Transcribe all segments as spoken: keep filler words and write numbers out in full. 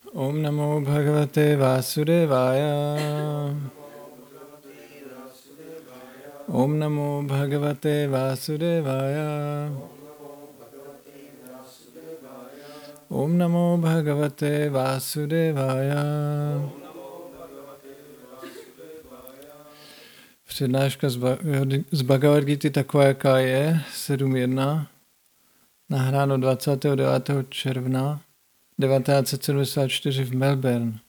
Om namo bhagavate Vasudevaya. Om namo bhagavate Vasudevaya. Om namo bhagavate Vasudevaya. Přednáška z, ba- z Bhagavad Gity taková, jaká je, sedm jedna, nahráno dvacátého devátého června devatenáct set sedmdesát čtyři v Melbourne.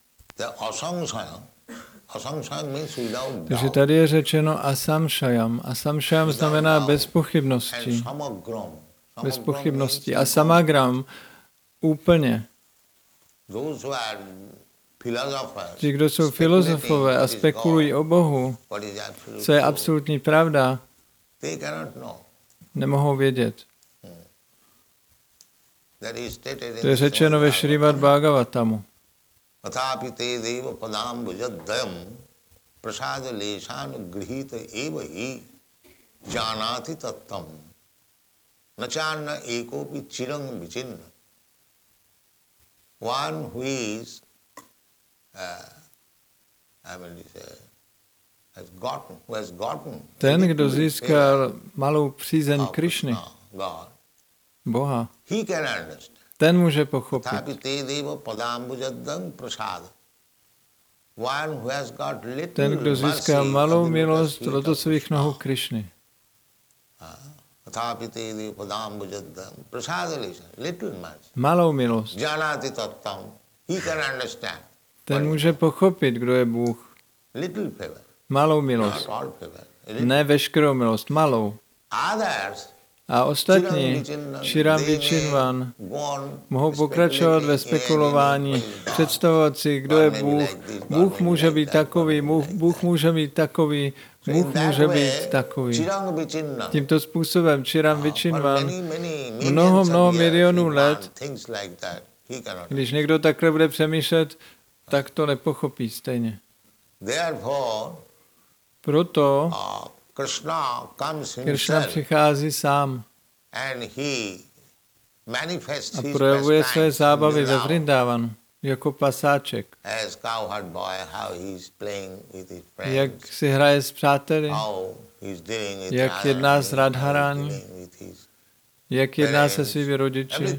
Takže tady je řečeno asamshayam. Asamshayam znamená bez pochybností. Bez pochybností. A samagram úplně. Ti, kdo jsou filozofové a spekulují o Bohu, co je absolutní pravda, nemohou vědět. To je řečeno ve Šrimad Bhagavatamu. Athapi te deva padambujadayam prasada leshanu grihita eva hi janati tattam nachanna ekopi chirang vichinna. One who is uh, I mean, uh, has gotten, who has gotten Ten, kdo získal malou přízeň Krišny, Boha, he can understand. ten může pochopit. Ten, kdo získá malou milost lotosových nohou Krišny. Malou milost. Ten může pochopit, kdo je Bůh. Malou milost. Ne veškerou milost, malou. A ostatní, Chiram Vichinvan, mohou pokračovat ve spekulování, představovat si, kdo je Bůh. Bůh může být takový, Bůh může být takový, Bůh může být takový. Tímto způsobem Chiram Vichinvan mnoho, mnoho milionů let, když někdo takhle bude přemýšlet, tak to nepochopí stejně. Proto Krishna přichází sám a projevuje své zábavy ve Vrindávanu jako pasáček. Jak si hraje s přáteli, jak jedná s Radharani, jak jedná se svými rodiči.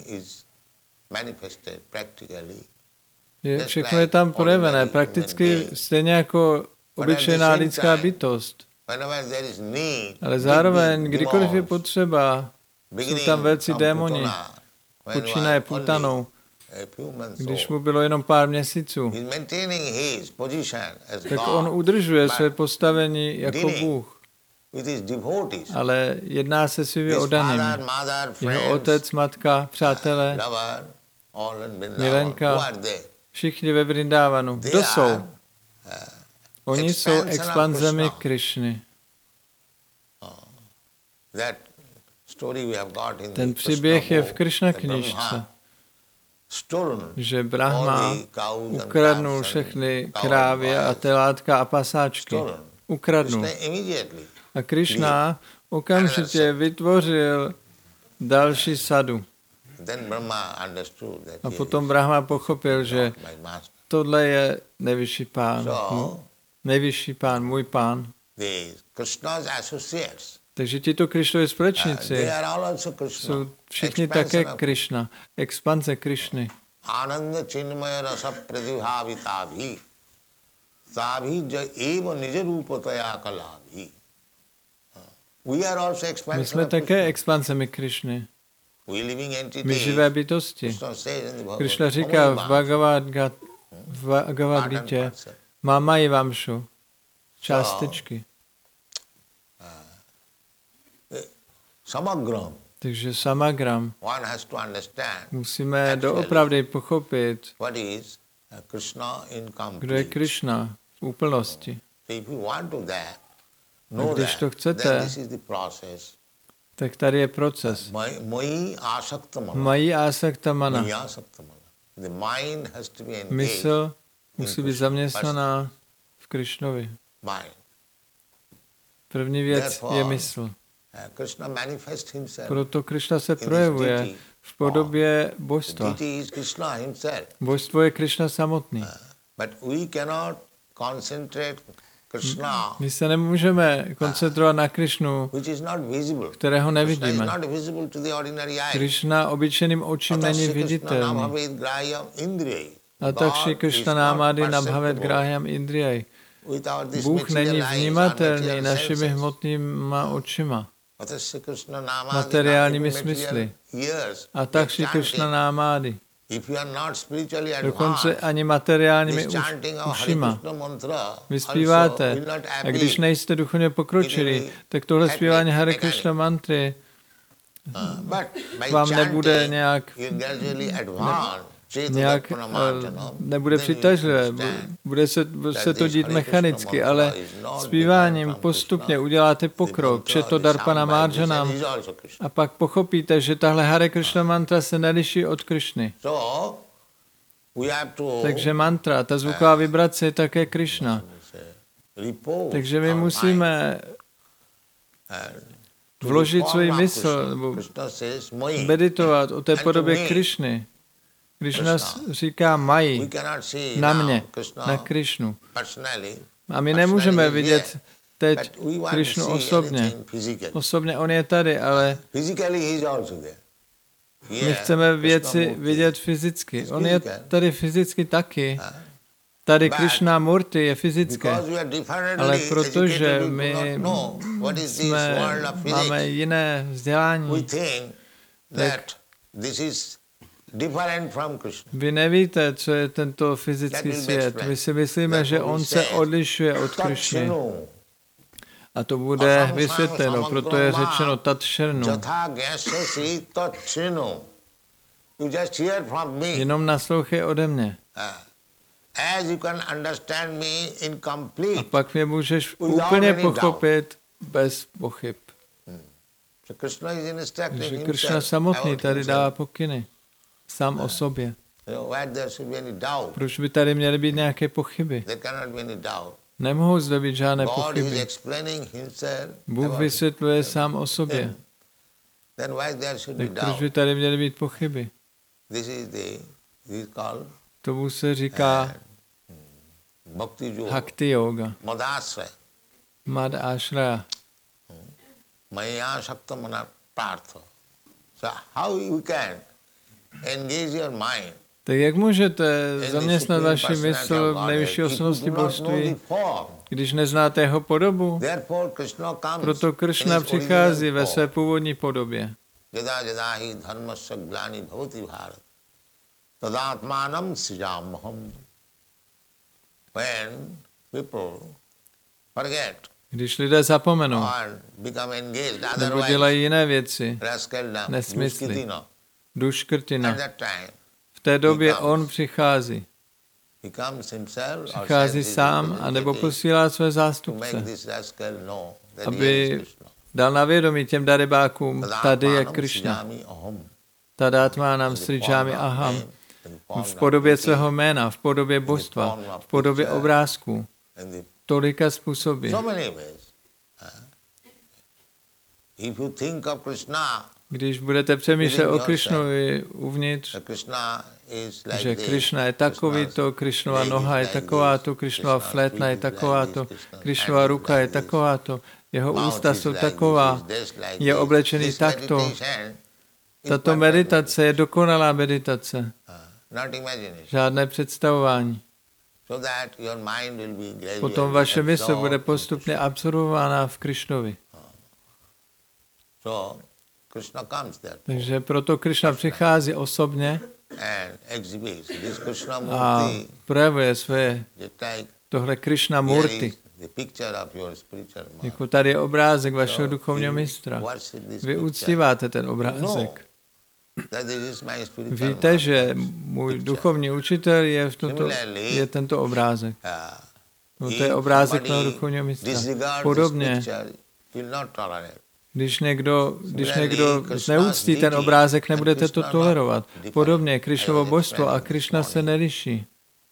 Je, všechno je tam projevené, prakticky stejně jako obyčejná lidská bytost. Ale zároveň, kdykoliv je potřeba, jsou tam velcí démoni, počínaje Putanou, když mu bylo jenom pár měsíců, tak on udržuje své postavení jako Bůh. Ale jedná se svými oddanými. Jeho otec, matka, přátelé, milenka, všichni ve Vrindávanu. Kdo jsou? Oni jsou expanzemi Krišny. Ten příběh je v Krišna knížce, že Brahma ukradnul všechny krávy a telátka a pasáčky. Ukradnul. A Krišna okamžitě vytvořil další sadu. A potom Brahma pochopil, že tohle je nejvyšší pán. Nejvyšší pán, můj pán. Takže tito Krišnovi společníci jsou všichni také Krišna, expanze Krišny. Ananda chinmaya rasa pradibhavitabhi tabhi ja eva nija rupataya kalabhi. My jsme také expanzemi Krišny. My živé bytosti. Krišna říká v Bhagavad Gitě, Mama i Vamšu, částečky. Takže samagram. Musíme doopravdy pochopit, kdo je Krišna v úplnosti. A když to chcete, tak tady je proces. Mají asaktamana. Mysl musí být zaměstnaná v Krišnovi. První věc je mysl. Proto Krišna se projevuje v podobě božstva. Božstvo je Krishna samotný. My se nemůžeme koncentrovat na Krishnu, kterého nevidíme. Krishna obyčejným očím není viditelný. A tak Shri Krishna námády nabhavet gráhyam indriyai. Bůh není vnímatelný našimi hmotnýma očima, materiálními smysly. A tak Shri Krishna námády. Dokonce ani materiálními ušima. Vy zpíváte, a když nejste duchovně pokročili, tak tohle zpívání Hare Krishna mantry vám nebude nějak, nějak nebude přitažlivé. Bude se, bude se to dít mechanicky, ale zpíváním postupně uděláte pokrok, že to Darpana Marjanam, a pak pochopíte, že tahle Hare Krishna mantra se neliší od Krishny. Takže mantra, ta zvuková vibrace je také Krishna. Takže my musíme vložit svůj mysl, nebo meditovat o té podobě Krishny. Krishna říká mají na mě, na Krishnu. A my nemůžeme vidět teď Krishnu osobně. Osobně on je tady, ale my chceme věci vidět fyzicky. On je tady fyzicky taky. Tady Krishna Murti je fyzické. Ale protože my jsme, máme jiné vzdělání, tak vy nevíte, co je tento fyzický svět. My si myslíme, že on se odlišuje od Krishny. A to bude vysvětleno, proto je řečeno tatšernu. Jenom naslouchej ode mě. A pak mě můžeš úplně pochopit bez pochyb. Že Krishna samotný tady dává pokyny. Sám o sobě. Proč by tady měly být nějaké pochyby? Nemohou zde být žádné pochyby. Bůh vysvětluje sám o sobě. Tak proč by tady měly být pochyby? Tomu se říká Bhakti yoga. Mad ashraya. Maya shakta mana partha. So how you can engage your mind? Tak jak můžete zaměstnat vaši mysl v nejvyšší osobnosti božství, když neznáte jeho podobu? Proto Krishna přichází ve své původní podobě. Když lidé zapomenou, nebo dělají jiné věci, nesmysly, duškrtina, v té době on přichází. Přichází sám, anebo posílá své zástupce, aby dal na vědomí těm darebákům, tady je Krishna. Tadátmánam sridžámi aham. V podobě svého jména, v podobě božstva, v podobě obrázků. Tolika způsoby. Když budete přemýšlet o Krishnu uvnitř, že Krishna je takovýto, Krishnova noha je takováto, Krishnova flétna je takováto, Krishnova ruka je takováto, jeho ústa jsou taková, je oblečený takto. Tato meditace je dokonalá meditace. Žádné představování. Potom vaše mysl bude postupně absorbována v Krishnovi. Takže proto Krishna přichází osobně a projevuje své tohle Krishna Murti. Jako tady je obrázek vašeho duchovního mistra. Vy uctíváte ten obrázek. Víte, že můj duchovní učitel je, v tomto, je tento obrázek. No, to je obrázek mého duchovního mistra. Podobně, když někdo, když někdo neúctí ten obrázek, nebudete to tolerovat. Podobně, Krishnovo božstvo a Krishna se neliší.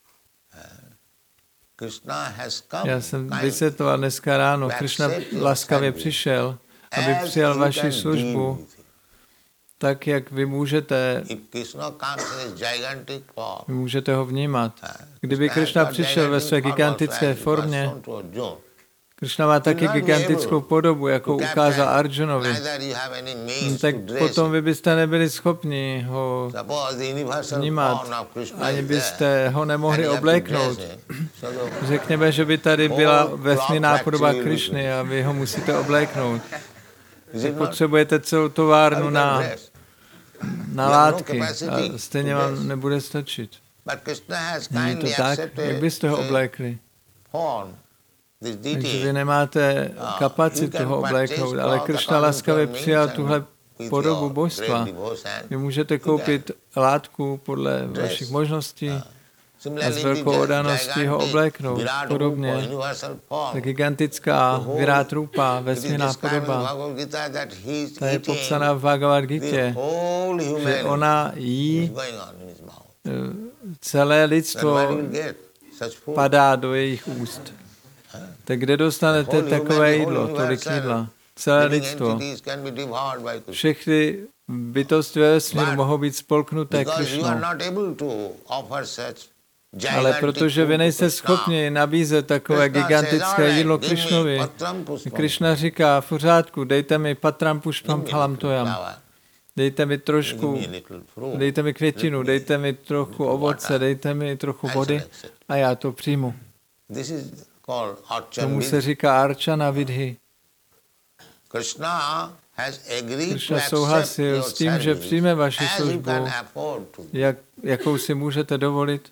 Já jsem vysvětloval dneska ráno, Krishna laskavě přišel, aby přijal vaši službu. tak, jak vy můžete, vy můžete ho vnímat. Kdyby Krishna přišel ve své gigantické formě, Krishna má taky gigantickou podobu, jakou ukázal Arjunovi, tak potom vy byste nebyli schopni ho vnímat, ani byste ho nemohli obléknout. Řekněme, že by tady byla vesmírná podoba Krishny a vy ho musíte obléknout. Tak potřebujete celou továrnu na, na látky a stejně vám nebude stačit. Není to tak? Jak byste ho oblékli? Takže vy nemáte kapacitu ho obléknout, ale Krishna laskavě přijal tuhle podobu božstva. Vy můžete koupit látku podle vašich možností a s velkou oddaností ho obléknout. Podobně ta gigantická Virát Rupa, vesmírná podoba, ta je popsaná v Bhagavad Gitě, že ona jí celé lidstvo padá do jejich úst. Tak kde dostanete takové jídlo, tolik jídla? Celé lidstvo. Všechny bytosti ve vesmíru mohou být spolknuté Krishnou. Ale protože vy nejste schopni nabízet takové gigantické jídlo Krishnovi, Krishna říká, v pořádku, dejte mi patram pušpam phalam toyam. Dejte mi trošku, dejte mi květinu, dejte mi trochu ovoce, dejte mi trochu vody a já to přijmu. Tomu se říká Archana Vidhi. Krishna souhlasil s tím, že přijme vaši službu, jak, jakou si můžete dovolit.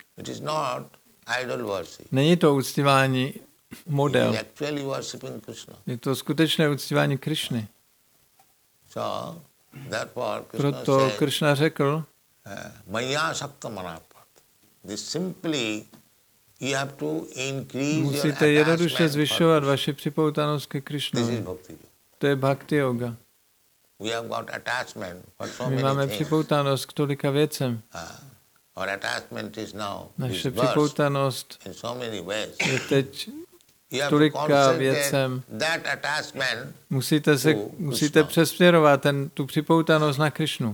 Není to uctívání model. Je to skutečné uctívání Krishny. Proto Krishna řekl, musíte jednoduše zvyšovat vaši připoutanost ke Krishnovi. To je bhakti yoga. My máme připoutanost k tolika věcem. Naše připoutanost je teď tolika věcem. Musíte, se, musíte přesměrovat ten, tu připoutanost na Krishnu.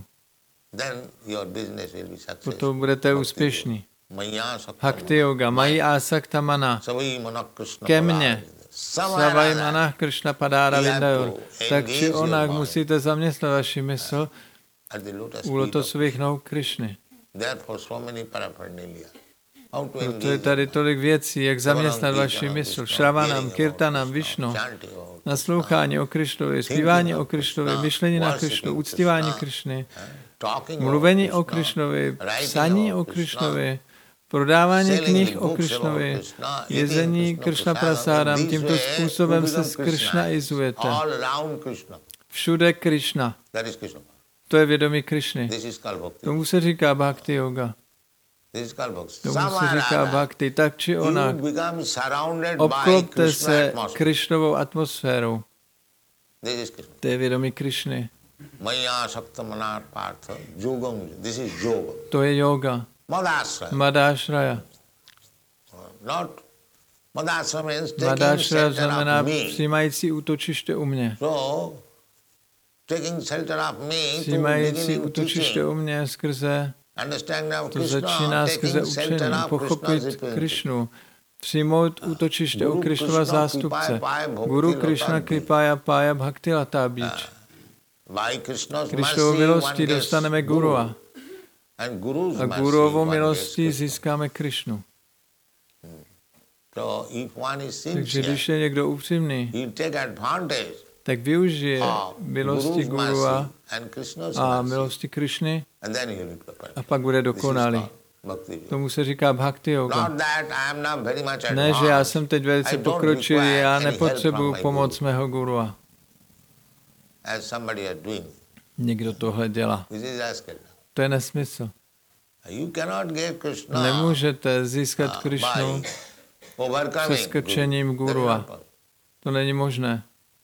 Potom budete úspěšní. Bhakti yoga, mají asakta mana, ke mně, savaj mana Krishna padára vindayor. Tak či onak musíte zaměstnat vaši mysl u lotosových nohou Krishny. Proto je tady tolik věcí, jak zaměstnat vaši mysl. Šravanam, kirtanam, Višnu, naslouchání o Krishnovi, zpívání o Krishnovi, myšlení na Krishnu, uctívání Krishny, mluvení o Krishnovi, psaní o Krishnovi, prodávání knih o Krishnovi, jezení Krishna prasádam, tímto způsobem se z Krishna izujete. Všude Krishna. To je vědomí Krishny. Tomu se říká bhakti yoga. Tomu se říká bhakti, tak či onak. Obklopte se Krishnovou atmosférou. To je vědomí Krishny. To je yoga. Madáshraya. Madáshraya znamená přijímající útočiště u mě. Přijímající útočiště u mě skrze, to začíná skrze učení, pochopit Krishnu, přijmout útočiště u Krishnova zástupce. Guru Krishna Kripaya Paya Bhakti Lata Beach. Krishnovou milostí dostaneme Gurua. A Guruovou milostí získáme Krishnu. Takže když je někdo upřímný, tak využije milosti Gurua a milosti Krishny a pak bude dokonalý. Tomu se říká bhakti yoga. Ne, že já jsem teď velice pokročilý, já nepotřebuju pomoc mého Gurua. Někdo tohle dělá. To je nesmysl. Nemůžete získat Krishnu přeskočením Gurua. To není možné.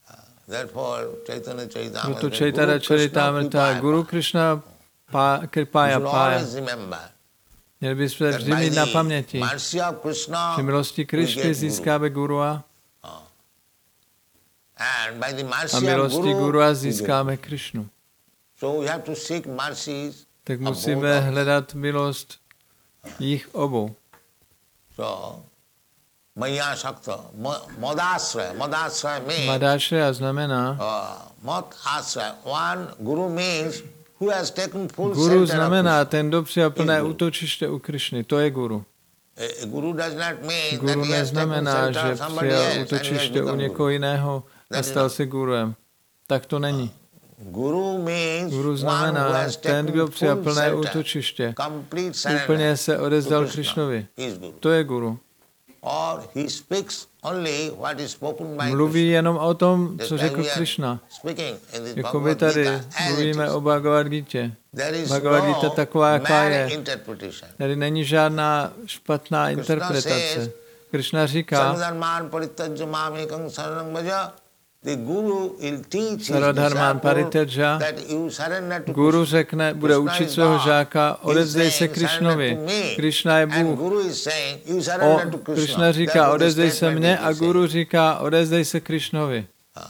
Proto Chaitanya Charitamrita Guru Krishna Kripaya Paya. Měli bychom vždy mít na paměti, že milostí Krishny získáme Gurua a milostí Gurua získáme Krishnu. So we have to seek mercies. Tak musíme hledat milost jich obou. So, Maya Shakta, Madasraya, Madasraya means Madasraya znamená, uh, Mad Asraya. One Guru means who has taken full Guru center znamená of ten, kdo přijal plné útočiště u Krišny. To je guru. A Guru does not mean Guru that he has taken neznamená, shelter že of somebody přijal else and he has útočiště u become někoho Guru. jiného a stal se guruem. Tak to není. Guru means Guru one who znamená has ten, taken kdo přijal full plné shelter, útočiště. complete surrender Úplně se odezdal to Krishna. Krišnovi. He is Guru. To je guru. Or he speaks only what is spoken by Mluví Krishna. jenom o tom, Just co like řekl we are Krišna. speaking in this Jako my Bhagavad tady Gita, as it mluvíme is. o Bhagavad Gita. There is Bhagavad Gita no taková, jaká je. malinterpretation. Tady není žádná špatná Krishna interpretace. says, Krishna říká, Saradharman parittajya mamekam saranam bhaja. The Guru will teach his Saradharman disciple parittajya, that you surrender to Guru Krishna. řekne, bude Krishna učit is svého God. žáka, He is odevzdej se saying, Krišnovi. surrender to me. Krišna je And Bůh. Guru is saying, you O, surrender to Krishna. Krišna říká, Therefore the odevzdej se statement mně is the a same. Guru říká, odevzdej se Krišnovi.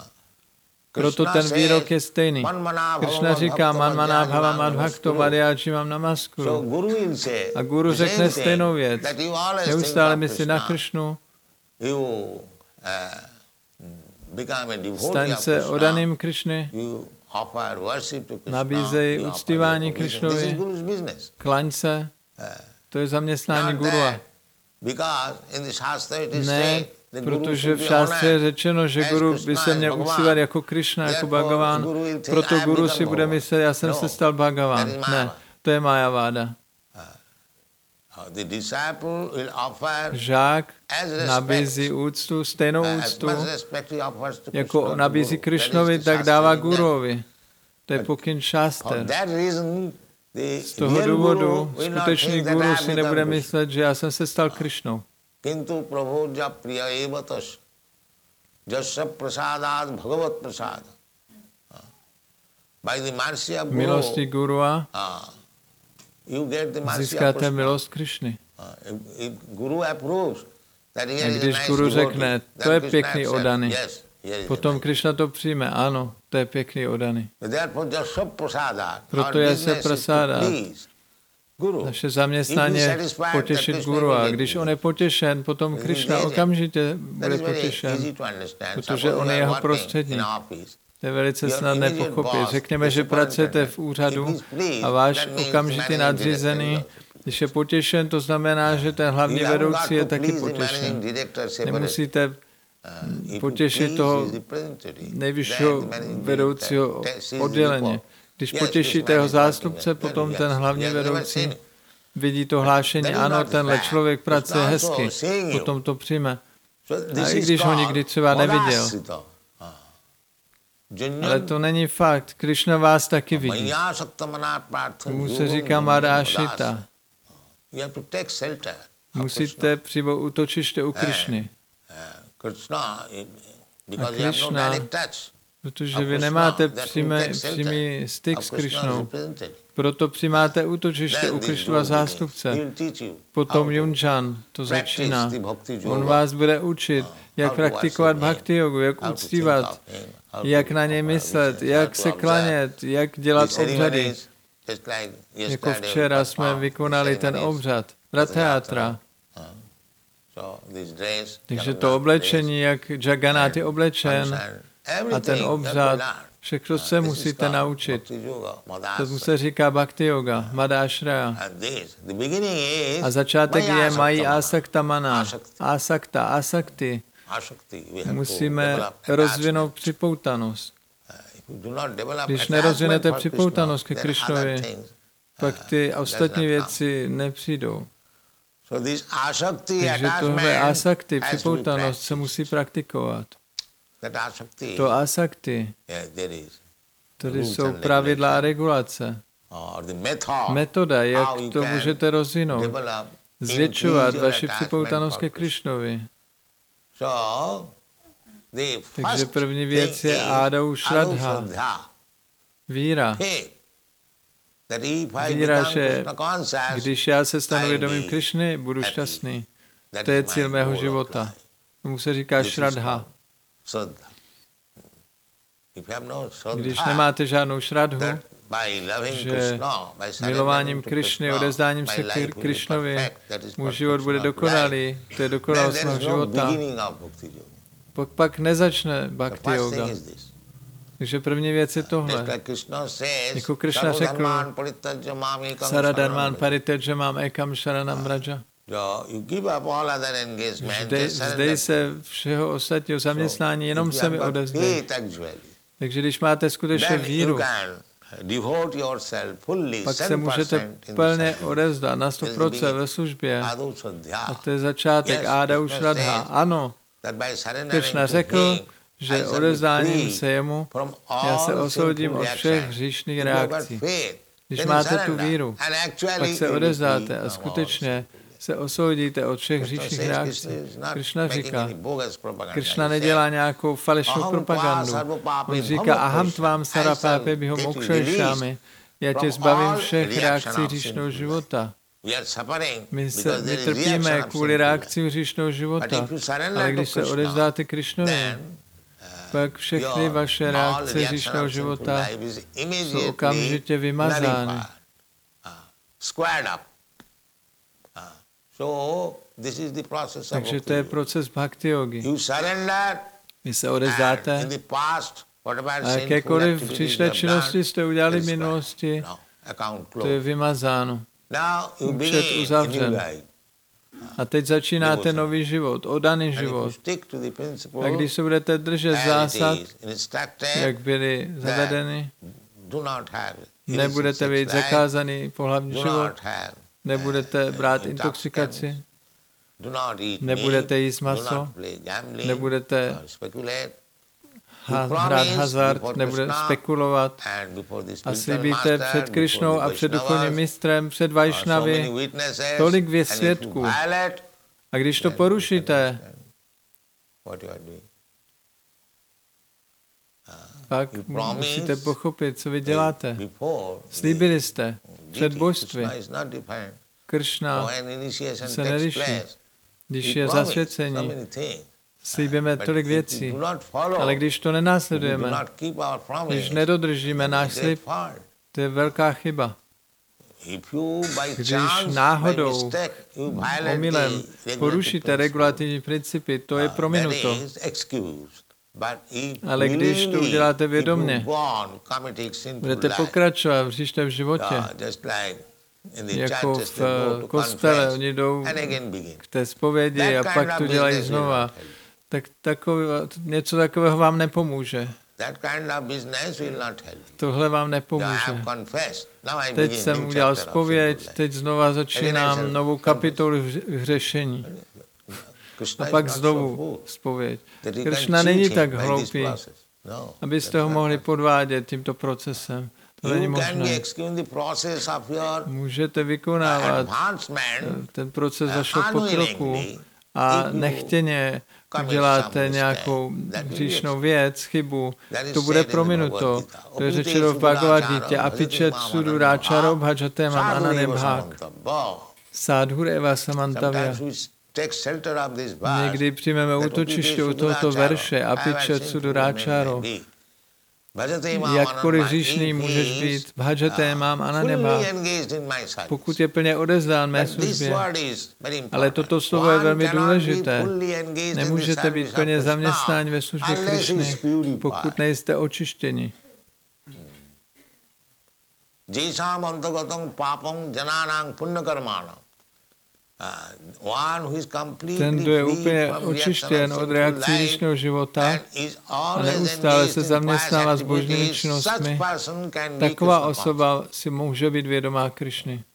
Proto Krishna ten výrok says, je stejný. "Manmana Krišna bhava říká, man maná bhava madhyajimam madhakto namaskuru." madhyáči mám So namaskuru. Guru will say, A Guru the same řekne thing, stejnou věc. that you always Neustále think of myslí na Krishna. Krišnu, You uh, become a devotee staň of se Krishna. odaným Krišny, You offer worship to Krishna. nabízej You offer uctívání recognition. This is Krišnovi, Guru's business. klaň se, Uh, to je zaměstnání not gurua. that, because in the Shastra it is Ne, said the Guru protože should v be šástře je honored řečeno, že as guru Krishna by se and měl Bhagavan. uctívat jako Krišna, jako Therefore, Bhagavan. Guru will think, Proto "I have guru become si bude Bhagavan." myslet, já jsem No, se stal Bhagavan. that is Ne, Maya. to je Majaváda. Uh, The disciple will offer Žák as respect, nabízí úctu, stejnou uh, as úctu, much respect he offers to jako Krishna, to nabízí Guru. Krišnovi, That is the tak dává Shastra in that. guruovi. To je pokyn For šáster. that reason, the Z toho real důvodu Guru will not skutečný think that I guru have si become nebude Krishna. myslet, že já jsem se stal Krišnou. Kintu prabhoja priya eva tas jasya prasadat bhagavat prasad. By the mercy of Guru, Milostí gurua uh, you get the mercy of získáte Krishna. milost Krišny. Uh, if, if Guru approves that here A is a když nice guru devotee, řekne, then to je Krishna pěkný accepts. odany, Yes, here is a potom nice. Krišna to přijme. Ano, to je pěkný odany. Therefore, jasya prasadat. Proto Our jasya business is to prasadat. please Guru. Naše zaměstnání je potěšit guru a když on je potěšen, potom Krišna okamžitě bude potěšen, protože on je jeho prostředník. To je velice snadné pochopit. Řekněme, že pracujete v úřadu a váš okamžitý nadřízený, když je potěšen, to znamená, že ten hlavní vedoucí je taky potěšen. Nemusíte potěšit toho nejvyššího vedoucího odděleně. Když potěšíte jeho zástupce, potom ten hlavní vedoucí vidí to hlášení, ano, tenhle člověk pracuje hezky, potom to přijme. A i když ho nikdy třeba neviděl. Ale to není fakt. Krišna vás taky vidí. Tomu se říká Madhášita. Musíte přijmout útočiště u Krišny. A Krišna, protože vy nemáte přímý, přímý styk s Krišnou, proto přijímáte útočiště u Krišnova zástupce. Potom Yunjan to začíná. On vás bude učit, jak praktikovat bhakti jogu, jak uctívat, jak na něj myslet, jak se klanět, jak dělat obřady. Jako včera jsme vykonali ten obřad, Ratha-jatra. Takže to oblečení, jak Jagannath je oblečen, a ten obřad, všechno se musíte naučit. To se říká bhakti yoga, madhashraya. A začátek je mají asakta mana, asakta, asakti. Musíme rozvinout připoutanost. Když nerozvinete připoutanost ke Krišnovi, pak ty ostatní věci nepřijdou. Takže tohle asakti, připoutanost se musí praktikovat. To asakti, tady jsou pravidla a regulace. Metoda, jak to můžete rozvinout, zvětšovat vaši připoutanost ke Krišnovi. Takže první věc je ádau shraddha, víra. Víra, že když já se stanu vědomím Krišny, budu šťastný. To je cíl mého života. Tomu se říká shraddha. Když nemáte žádnou šradhu, že milováním Krišny, odevzdáním se k Krišnovi, můj život bude dokonalý, to je dokonalost mého života. Pak, pak nezačne bhakti yoga. Takže první věc je tohle. Jako Krišna řekl, Saradharman parityaja mám ekam sharanam vraja. Vzdej, vzdej se všeho ostatního zaměstnání, jenom se mi odevzdej. Takže když máte skutečně víru, pak se můžete plně odevzdat na sto procent ve službě. A to je začátek Áda už Radha. Ano, Krišna řekl, že odevzdáním se jemu, já se osvobodím od všech hříšných reakcí. Když máte tu víru, pak se odevzdáte a skutečně se osvobodíte od všech hříšných reakcí. Krišna říká, Krišna nedělá nějakou falešnou propagandu. On říká, aham tvám sarapápe bihom mokšajšámi. Já tě zbavím všech reakcí hříšného života. My, se, my trpíme kvůli reakcím hříšného života, ale když se odevzdáte Krišnovi, pak všechny vaše reakce hříšného života jsou okamžitě vymazány. Takže to je proces bhakti yogi. Vy se odevzdáte a jakékoliv příšné činnosti jste udělali v minulosti, to je vymazáno. Účet uzavřen. A teď začínáte nový život, oddaný život. A když se budete držet zásad, jak byly zavedeny, nebudete být zakázaný pohlavní život, nebudete brát intoxikaci, nebudete jíst maso, nebudete hrát hazard, nebudete spekulovat a slíbíte před Krišnou a před duchovním mistrem, před Vajšnavy tolik věc svědků. A když to porušíte, pak musíte pochopit, co vy děláte. Slíbili jste před božství. Krišna se neliší. Když je zasvěcení, slíbíme tolik věcí, ale když to nenásledujeme, když nedodržíme náš slib, to je velká chyba. Když náhodou, omylem porušíte regulativní principy, to je prominuto. Ale když to uděláte vědomě, budete pokračovat v hříšném životě, jako v kostele, oni jdou k té zpovědi a pak to dělají znova, tak takové, něco takového vám nepomůže. Tohle vám nepomůže. Teď jsem udělal zpověď, teď znova začínám novou kapitolu hřešení. A pak znovu zpověď. Krišna není tak hloupý, abyste ho mohli podvádět tímto procesem. To není možné. Můžete vykonávat ten proces vašeho pokroku a nechtěně uděláte nějakou hříšnou věc, chybu, to bude prominuto. To je řečeno v Bhagavad Gita. Apičet sudu ráčaro bhajate mam ananebhák. Sadhureva samantavya. Někdy přijmeme útočiště u tohoto verše. Apičet sudu ráčaro. Jakkoliv hříšný můžeš být, bhajate mám ananebhák. Pokud je plně odevzdán mé službě. Ale toto slovo je velmi důležité. Nemůžete být plně zaměstnáni ve službě Krišny, pokud nejste očištěni. Ten, kdo je úplně očištěn od reakcí hříšného života a neustále se zaměstnává s božními činnostmi, taková osoba si může být vědomá Krišny.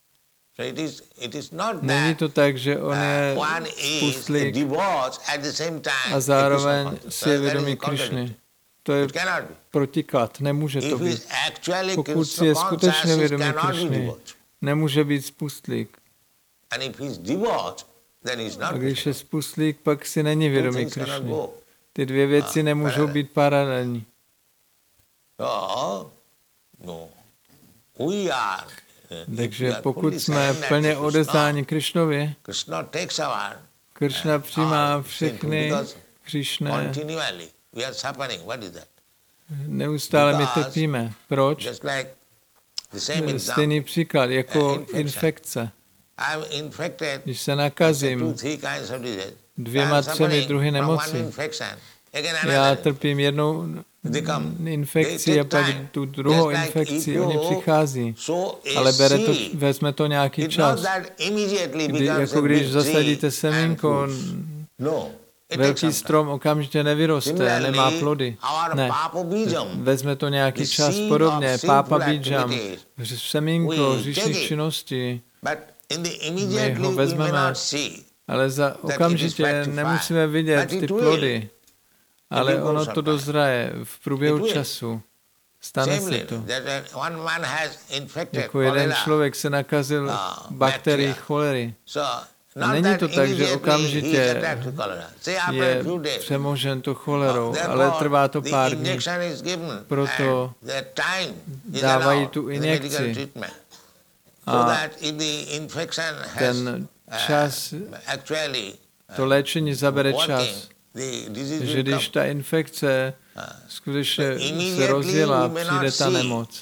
Není to tak, že on je spustlík a zároveň si je vědomý Krišny. To je protiklad, nemůže to být. Pokud si je skutečně vědomý Krišny, nemůže být spustlík. A když je spustlík, pak si není vědomý Krišny. Ty dvě věci nemůžou být paralelní. Takže pokud jsme plně odevzdáni Krišnovi, Krišna přijímá všechny hříšné. Neustále my trpíme. Proč? Stejný příklad jako infekce. Když se nakazím dvěma, třemi druhy nemocí, já trpím jednou infekci a pak tu druhou infekci, oni přichází, ale bere to, vezme to nějaký čas. Kdy, jako když zasadíte semínko, velký strom okamžitě nevyroste, nemá plody. Ne, vezme to nějaký čas. Podobně, pápa bídžam, semínko hříšných činností, my ho vezmeme, ale za okamžitě nemusíme vidět ty plody, ale ono to dozraje v průběhu času. Stane se to. Jako jeden člověk se nakazil bakterií cholery. A není to tak, že okamžitě je přemožen to cholerou, ale trvá to pár dní. Proto dávají tu injekci. A ten čas, to léčení zabere čas. Že když ta infekce skutečně se rozjela, přijde ta nemoc.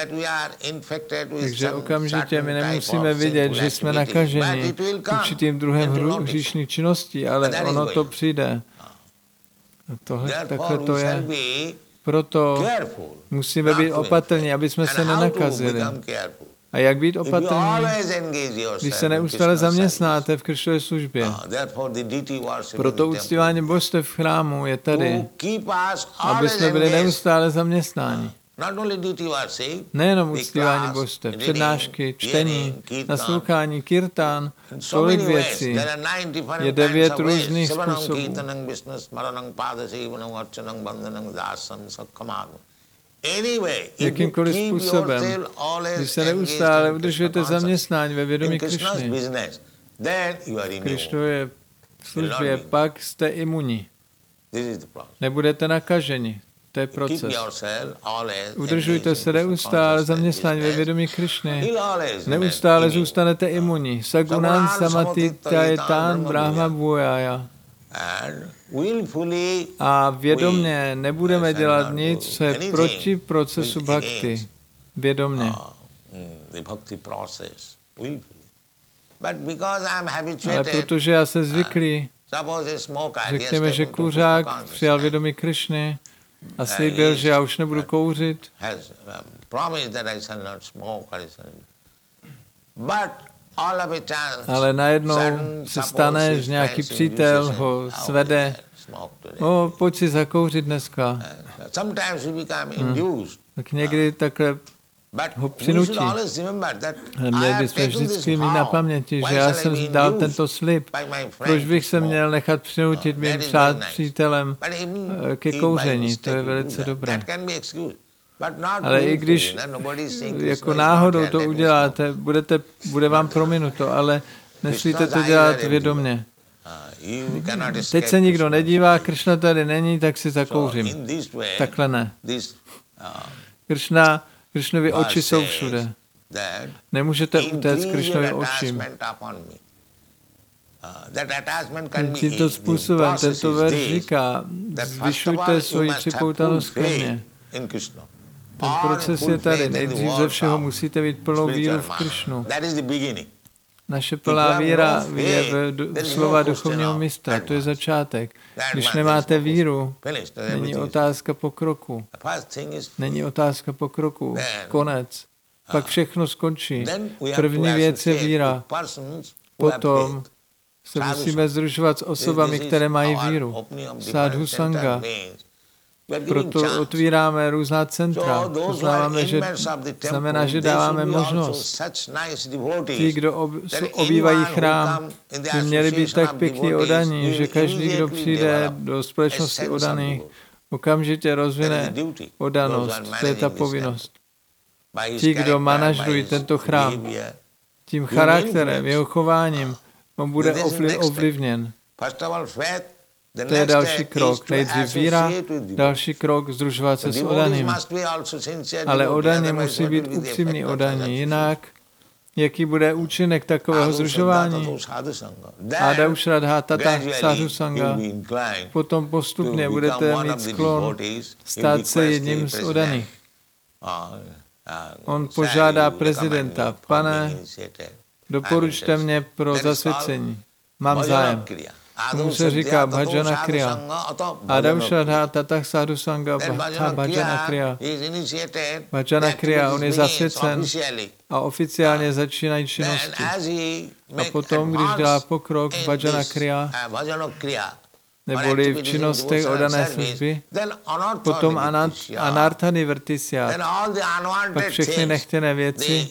Takže okamžitě my nemusíme vidět, že jsme nakaženi určitým druhem hříšných činností, ale ono to přijde. A tohle, takhle to je. Proto musíme být opatrní, aby jsme se nenakazili. A jak být opatrní, když se neustále zaměstnáte v Krištově službě? Proto uctívání božstev v chrámu je tady, aby jsme byli neustále zaměstnáni. Nejenom uctívání božstev, přednášky, čtení, naslouchání, kirtán, tolik věcí. Je devět různých způsobů. Jakýmkoliv způsobem, když se neustále udržujete zaměstnání ve vědomí Krišny, Krišnově službě, pak jste imunní. Nebudete nakaženi. To je proces. Udržujte se neustále zaměstnání ve vědomí Krišny. Neustále zůstanete imunní. Sagunan samatitayatan brahma bhujaya. A vědomně nebudeme dělat nic, co je proti procesu bhakti. Vědomně. Ale protože já jsem zvyklý, řekněme, že kuřák přijal vědomí Krišny a slíbil, že já už nebudu kouřit. Ale najednou se stane, že nějaký přítel ho svede. O, pojď si zakouřit dneska. Hmm. Tak někdy takhle ho přinutí. Ale měli bychom vždycky mít na paměti, že já jsem dal tento slib. Proč bych se měl nechat přinutit mým přítelem ke kouření? To je velice dobré. Ale i když jako náhodou to uděláte, budete, bude vám prominuto, ale nesmíte to dělat vědomě. Teď se nikdo nedívá, Krišna tady není, tak si zakouřím. Takhle ne. Krišna, Krišnovy oči jsou všude. Nemůžete utéct Krišnovy očím. Tímto způsobem tento verš říká, zvyšujte svoji připoutanost ke mně. Ten proces je tady. Nejdřív ze všeho musíte mít plnou víru v Krišnu. Naše plná víra je v slova duchovního mistra. To je začátek. Když nemáte víru, není otázka pokroku. Není otázka pokroku. Konec. Pak všechno skončí. První věc je víra. Potom se musíme združovat s osobami, které mají víru. Sadhu sanga. Proto otvíráme různá centra. Poznáváme, že znamená, že dáváme možnost. Ti, kdo obývají chrám, by měli být tak pěkně oddaní, že každý, kdo přijde do společnosti oddaných, okamžitě rozvine oddanost. To je ta povinnost. Ti, kdo manažují tento chrám, tím charakterem, jeho chováním, on bude ovlivněn. To je další krok. Nejdřív víra, další krok združovat se s oddaným. Ale oddaní musí být upřímný oddaní. Jinak, jaký bude účinek takového združování? Ada už radhá tata sadhu sanga. Potom postupně budete mít sklon stát se jedním z oddaných. On požádá prezidenta, pane, doporučte mě pro zasvěcení. Mám zájem. Tomu se říká bhajana kriya. Adaushadha tatah sadhu sangha bhajana kriya. Bhajana kriya, on je zasvěcen a oficiálně začínají činnosti. A potom, když dělá pokrok bhajana kriya, neboli v činnostech odané služby, potom anartha nivrtisyat. Pak všechny nechtěné věci,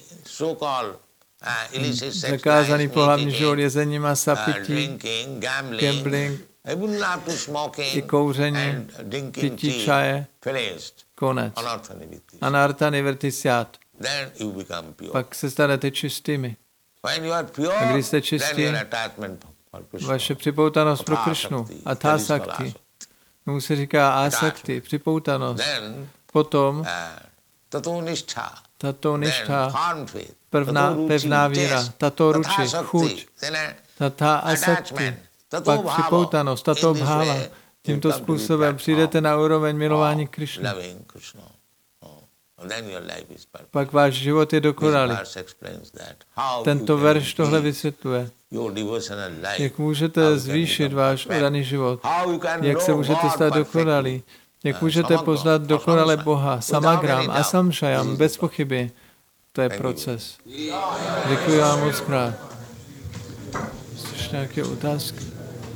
zakázaný pohlavní život, jezení masa, pití, gambling, i kouření, pití čaje, konec. Anartha nivrtisyat. Pak se stanete čistými. A když jste čistí, vaše připoutanost pro Kršnu, athásakti, tomu se říká asakti, připoutanost. Potom tato ništha, pevná, pevná víra, tato ruči, chuť, tata asakti, pak připoutanost, tato bháva. Tímto způsobem přijdete na úroveň milování Kršny. Pak váš život je dokonalý. Tento verš tohle vysvětluje. Jak můžete zvýšit váš oddaný život? Jak se můžete stát dokonalý? Jak můžete poznat dokonale Boha? Samagram, asamshayam, bez pochyby. To je proces. Děkuji vám moc krát. Jste nějaké otázky?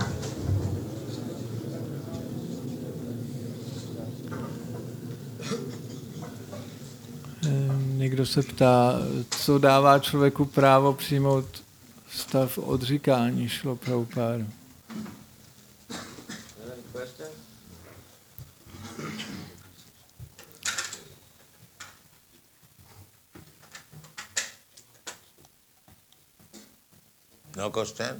Někdo se ptá, co dává člověku právo přijmout stav odříkání, šlo Prabhupáda. No question?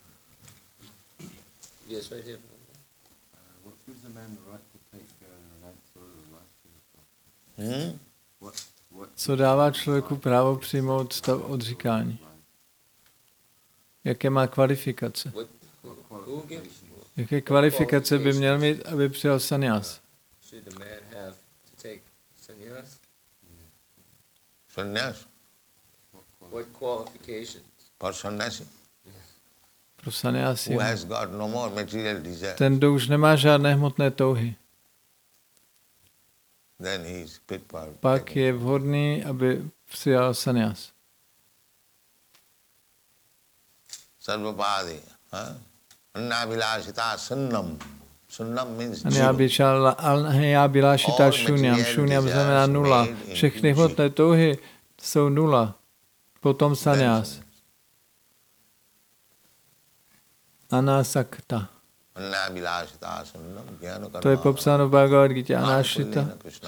Yes, right here. What gives a man the right to take uh, that sort of lifestyle? Hmm? What, what Co dává člověku právo přijmout stav odříkání? Jaké má kvalifikace? What, who, who gives? Jaké kvalifikace by měl mít, aby přijal sannyas? Should the man have to take sannyas? Sannyas? What qualifications? For sannyasi? Pro sannyasi. Who has got no more material desire? Ten, kdo už nemá žádné hmotné touhy. Then he is fit for Pak taking. je vhodný, aby přijal sannyas. Sarvapadi. Annavilasita sunnam. Sunnam means Anyabilášita šunyam. Šunyam znamená nula. Všechny hmotné touhy jsou nula. Potom sannyas. Anasakta. Annavilasita sunnam. To je popsáno v Bhagavad Gita. Anašita.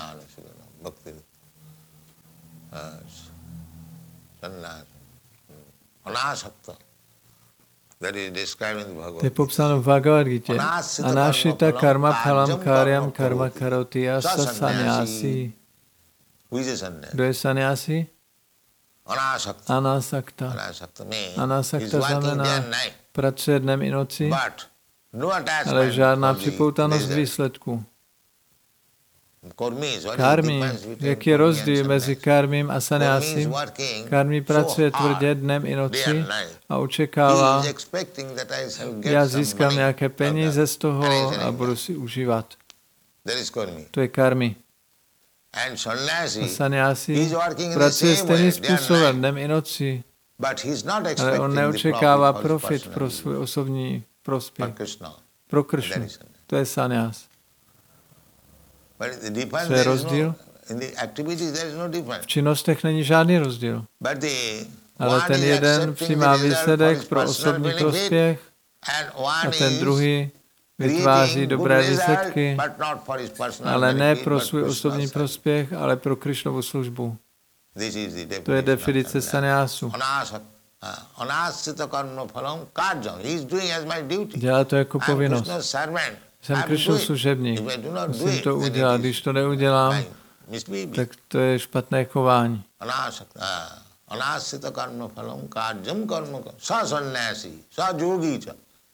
Anasakta. That is described in the Bhagavad To je popsáno v Bhagavad Gita. Anašita karma phalam karyam karma karoti asa sannyasi. Who is a sannyasi? Kdo je sannyasi? Anasakta. Anasakta. Anasakta means Anasakta he's working znamená day and night. pracuje dnem i noci, But no attachment ale žádná for the připoutanost result. výsledku. Karmi, what is the Karmi, difference between jak je karmi rozdíl and mezi sannyasi? karmím a Karmi is sannyasím? working Karmi so pracuje hard tvrdě dnem i day noci and night. a He očekává, is expecting that I shall get já some získám money nějaké from peníze z that. toho And he is a earning budu that. si užívat. That is karmi. To je karmi. And A sannyasi, he sannyasi is working in the pracuje same way, stejným day and způsobem night. dnem i noci, But he is not ale expecting on the neočekává profit for his profit pro personal svůj use. osobní For prospěch, Krishna. pro That Kršnu. is sannyasi. To je sannyas. But the difference, Co je there is rozdíl? no, in the activities there is no V difference. činnostech není žádný rozdíl. But the Ale one ten is jeden accepting přijímá the result for výsledek his pro personal osobní benefit, prospěch and a one ten is druhý vytváří creating dobré good result, výsledky, but not for his personal ale ne benefit, pro but svůj Krishna's osobní service. prospěch, ale pro Krišnovu službu. This is the To je definition definice of sannyas. sannyásu. Anasa- uh, Anasita karma phalam karjam. He is doing as my duty. Dělá to jako I am povinnost. Krishna's servant. I Jsem have to do Krišnův it. služebník. If I do not do Musím it, to then it udělat. is Když to neudělám, my misbehavior. tak to je špatné chování. Anasakta, anasita karma phalam karjam karma sa sannyasi, sa yogi cha.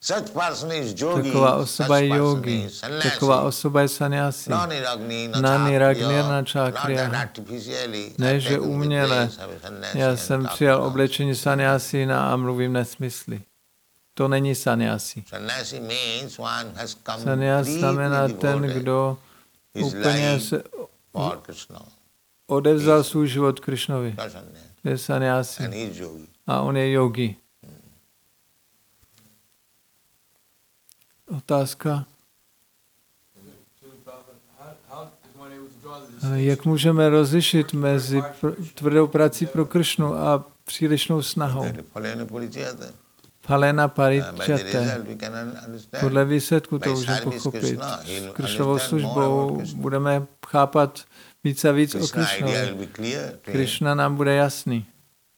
Such person is yogi, Taková such osoba je person yogi, is sannyasi. taková osoba je sannyasi. Nani ragni, na Nani ragni, chakriya, na not chakriya. that artificially, Ne, I že take the uměle. dress of a sannyasi Já and jsem talk přijal nonsense. oblečení sannyasina a mluvím nesmysly. To není sannyasi. Sannyasi means one has come Sannyas deeply znamená ten, devoted kdo his úplně life se for Krishna. odevzal svůj život Krišnovi. That's sannyasi. To je sannyasi. And he is yogi. A on je yogi. Otázka. Jak můžeme rozlišit mezi pr- tvrdou prací pro Kršnu a přílišnou snahou? Phalena paritjate. Podle výsledku to můžeme pochopit. S Kršnovou službou budeme chápat víc a víc o Kršnovi. Kršna nám bude jasný.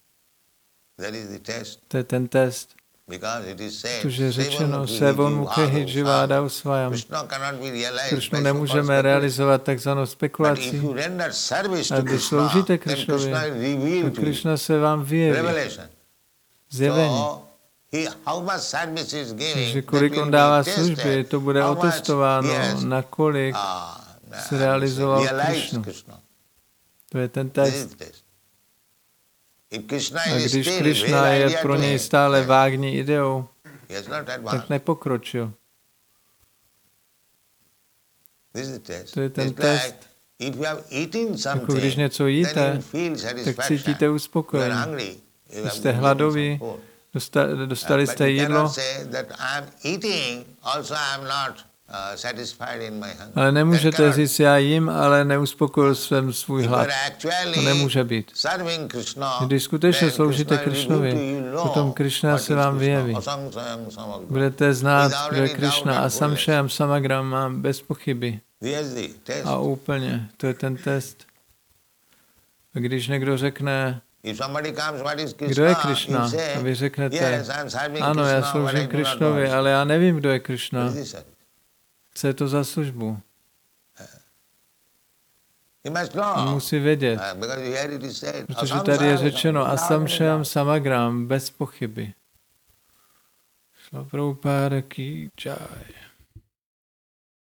To je ten test. Protože je řečeno, Sevon Mukhehi Jiváda Usvajam. Kršnu nemůžeme realizovat takzvanou spekulací. A když sloužíte Kršnovi, tak Kršna se vám vyjeví. Zjevení. Takže kolik on dává služby, to bude otestováno, nakolik se realizoval Kršnu. To je ten test. A když Kršna je pro něj stále vágní ideou, tak nepokročil. To je ten test. Jako když něco jíte, tak cítíte uspokojení. Když jste hladoví, dostali jste jídlo, ale nemůžete říct, já jím, ale neuspokojil jsem svůj hlad. To nemůže být. Když skutečně sloužíte Kršnovi, potom Kršna se vám vyjeví. Budete znát, kdo je Kršna a samšayam samagram mám bez pochyby. A úplně, to je ten test. A když někdo řekne, kdo je Kršna? A vy řeknete, ano, já sloužím Kršnovi, ale já nevím, kdo je Kršna. Co je to za službu? Musí vědět. Protože tady je řečeno asamšayam samagram, bez pochyby. Šla Prabhupáda ki jai.